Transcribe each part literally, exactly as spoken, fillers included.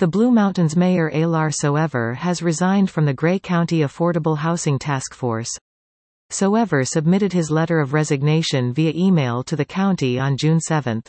The Blue Mountains Mayor Alar Soever has resigned from the Grey County Affordable Housing Task Force. Soever submitted his letter of resignation via email to the county on June seventh.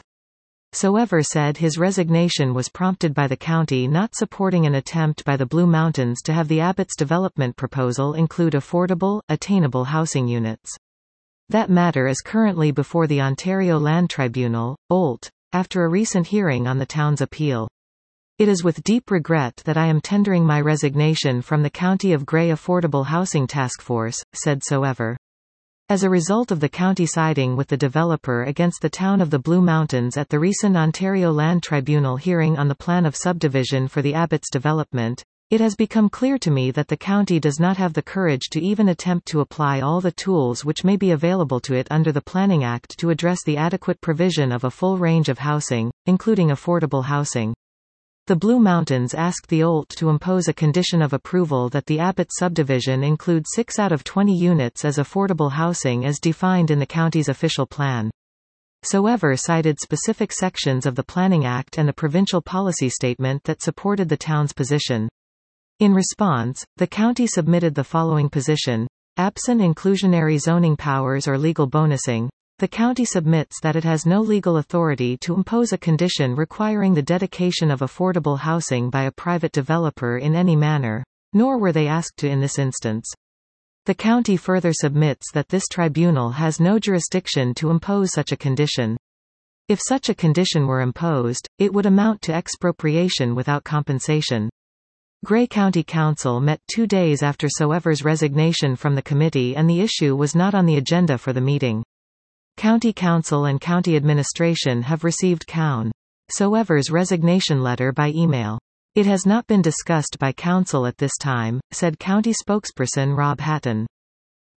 Soever said his resignation was prompted by the county not supporting an attempt by the Blue Mountains to have the Abbott's development proposal include affordable, attainable housing units. That matter is currently before the Ontario Land Tribunal, O L T, after a recent hearing on the town's appeal. It is with deep regret that I am tendering my resignation from the County of Grey Affordable Housing Task Force, said Soever. As a result of the county siding with the developer against the town of the Blue Mountains at the recent Ontario Land Tribunal hearing on the plan of subdivision for the Abbott's development, it has become clear to me that the county does not have the courage to even attempt to apply all the tools which may be available to it under the Planning Act to address the adequate provision of a full range of housing, including affordable housing. The Blue Mountains asked the O L T to impose a condition of approval that the Abbott subdivision include six out of twenty units as affordable housing as defined in the county's official plan. Soever cited specific sections of the Planning Act and the provincial policy statement that supported the town's position. In response, the county submitted the following position. Absent inclusionary zoning powers or legal bonusing, the county submits that it has no legal authority to impose a condition requiring the dedication of affordable housing by a private developer in any manner, nor were they asked to in this instance. The county further submits that this tribunal has no jurisdiction to impose such a condition. If such a condition were imposed, it would amount to expropriation without compensation. Grey County Council met two days after Soever's resignation from the committee and the issue was not on the agenda for the meeting. County Council and County Administration have received Coun. Soever's resignation letter by email. It has not been discussed by Council at this time, said County spokesperson Rob Hatton.